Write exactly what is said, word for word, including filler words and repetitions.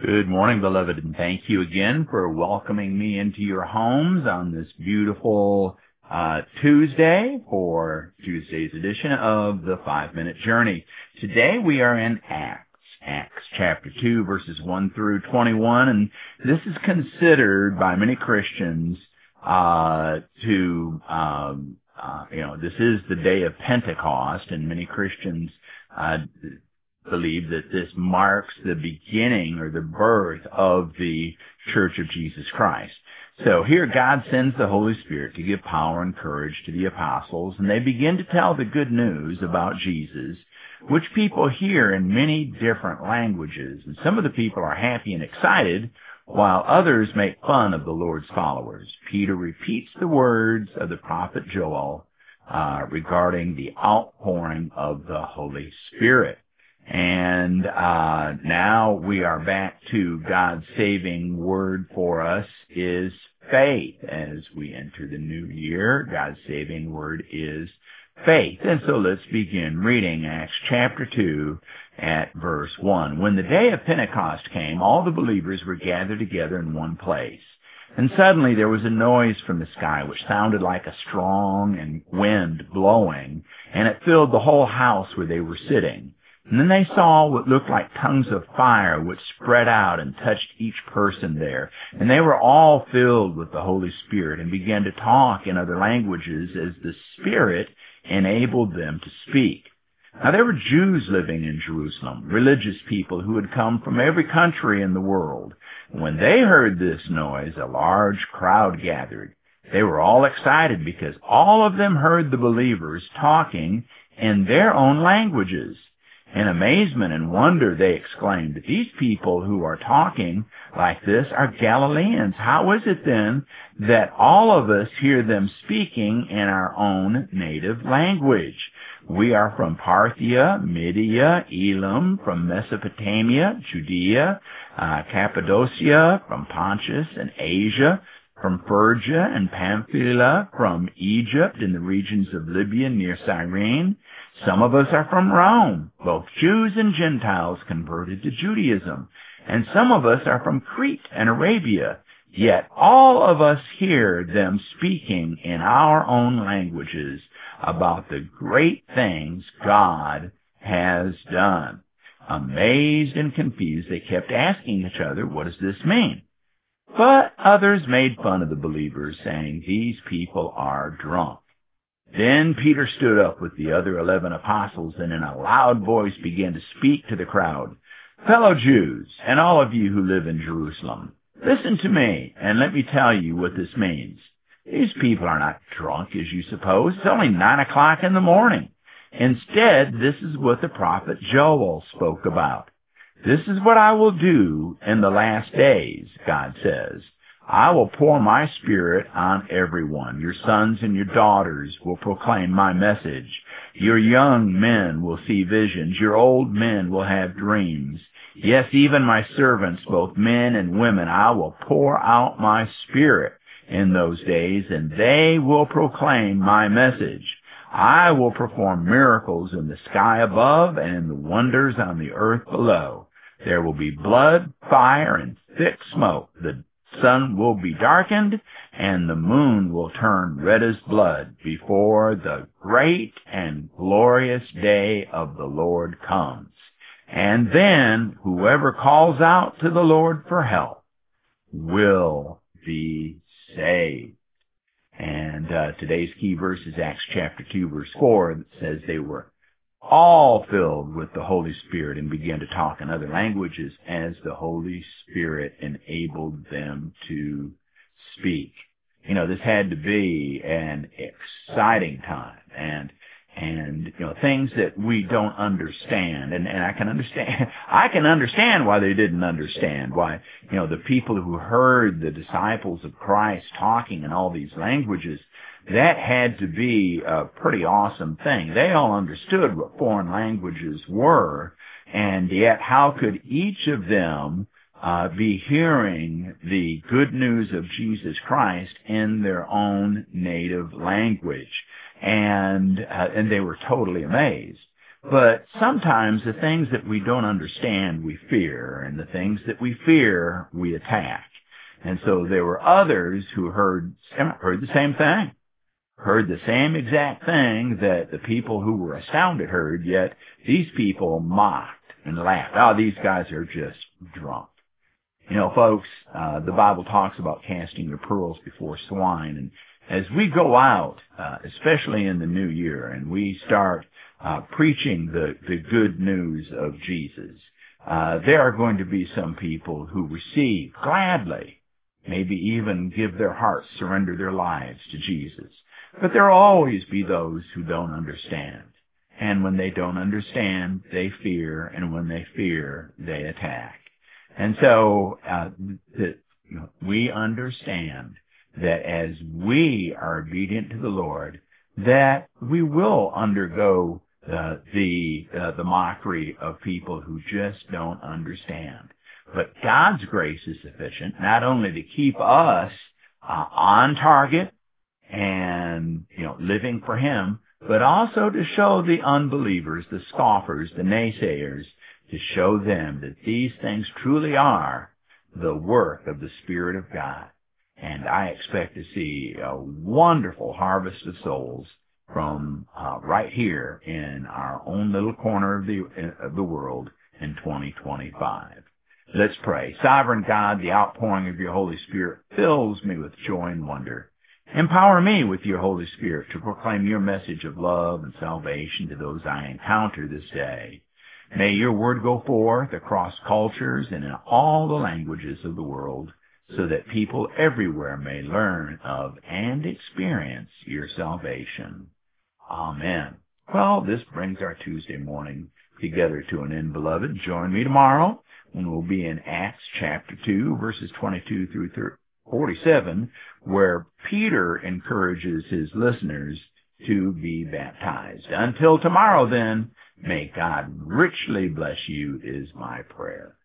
Good morning, beloved, and thank you again for welcoming me into your homes on this beautiful uh, Tuesday for Tuesday's edition of the Five-Minute Journey. Today we are in Acts, Acts chapter two, verses one through twenty-one, and this is considered by many Christians uh, to, um, uh, you know, this is the day of Pentecost, and many Christians uh believe that this marks the beginning or the birth of the Church of Jesus Christ. So here God sends the Holy Spirit to give power and courage to the apostles, and they begin to tell the good news about Jesus, which people hear in many different languages. And some of the people are happy and excited, while others make fun of the Lord's followers. Peter repeats the words of the prophet Joel uh, regarding the outpouring of the Holy Spirit. And uh now we are back to God's saving word for us is faith. As we enter the new year, God's saving word is faith. And so let's begin reading Acts chapter two at verse one. When the day of Pentecost came, all the believers were gathered together in one place. And suddenly there was a noise from the sky which sounded like a strong and wind blowing, and it filled the whole house where they were sitting. And then they saw what looked like tongues of fire which spread out and touched each person there. And they were all filled with the Holy Spirit and began to talk in other languages as the Spirit enabled them to speak. Now there were Jews living in Jerusalem, religious people who had come from every country in the world. When they heard this noise, a large crowd gathered. They were all excited because all of them heard the believers talking in their own languages. In amazement and wonder, they exclaimed, "These people who are talking like this are Galileans. How is it then that all of us hear them speaking in our own native language? We are from Parthia, Media, Elam, from Mesopotamia, Judea, uh, Cappadocia, from Pontus and Asia, from Phrygia and Pamphylia, from Egypt and the regions of Libya near Cyrene. Some of us are from Rome, both Jews and Gentiles converted to Judaism, and some of us are from Crete and Arabia. Yet all of us hear them speaking in our own languages about the great things God has done." Amazed and confused, they kept asking each other, "What does this mean?" But others made fun of the believers, saying, "These people are drunk." Then Peter stood up with the other eleven apostles and in a loud voice began to speak to the crowd. "Fellow Jews, and all of you who live in Jerusalem, listen to me and let me tell you what this means. These people are not drunk as you suppose. It's only nine o'clock in the morning. Instead, this is what the prophet Joel spoke about. This is what I will do in the last days, God says. I will pour my Spirit on everyone. Your sons and your daughters will proclaim my message. Your young men will see visions. Your old men will have dreams. Yes, even my servants, both men and women, I will pour out my Spirit in those days, and they will proclaim my message. I will perform miracles in the sky above and in the wonders on the earth below. There will be blood, fire, and thick smoke. The sun will be darkened, and the moon will turn red as blood before the great and glorious day of the Lord comes. And then whoever calls out to the Lord for help will be saved." And uh, today's key verse is Acts chapter two, verse four, that says they were all filled with the Holy Spirit and began to talk in other languages as the Holy Spirit enabled them to speak. You know, this had to be an exciting time, and and you know, things that we don't understand, and, and I can understand I can understand why they didn't understand, why, you know, the people who heard the disciples of Christ talking in all these languages, that had to be a pretty awesome thing. They all understood what foreign languages were, and yet how could each of them uh, be hearing the good news of Jesus Christ in their own native language? And uh, and they were totally amazed. But sometimes the things that we don't understand, we fear, and the things that we fear, we attack. And so there were others who heard, heard the same thing, heard the same exact thing that the people who were astounded heard, yet these people mocked and laughed. Oh, these guys are just drunk. You know, folks, uh, the Bible talks about casting your pearls before swine. And as we go out, uh, especially in the new year, and we start uh, preaching the, the good news of Jesus, uh, there are going to be some people who receive gladly, maybe even give their hearts, surrender their lives to Jesus. But there will always be those who don't understand. And when they don't understand, they fear, and when they fear, they attack. And so uh, the, you know, we understand that as we are obedient to the Lord, that we will undergo uh, the uh, the mockery of people who just don't understand. But God's grace is sufficient not only to keep us uh, on target and, you know, living for Him, but also to show the unbelievers, the scoffers, the naysayers, to show them that these things truly are the work of the Spirit of God. And I expect to see a wonderful harvest of souls from uh, right here in our own little corner of the, of the world in twenty twenty-five. Let's pray. Sovereign God, the outpouring of your Holy Spirit fills me with joy and wonder. Empower me with your Holy Spirit to proclaim your message of love and salvation to those I encounter this day. May your word go forth across cultures and in all the languages of the world, so that people everywhere may learn of and experience your salvation. Amen. Well, this brings our Tuesday morning together to an end, beloved. Join me tomorrow when we'll be in Acts chapter two, verses twenty-two through forty-seven, where Peter encourages his listeners to be baptized. Until tomorrow, then, may God richly bless you is my prayer.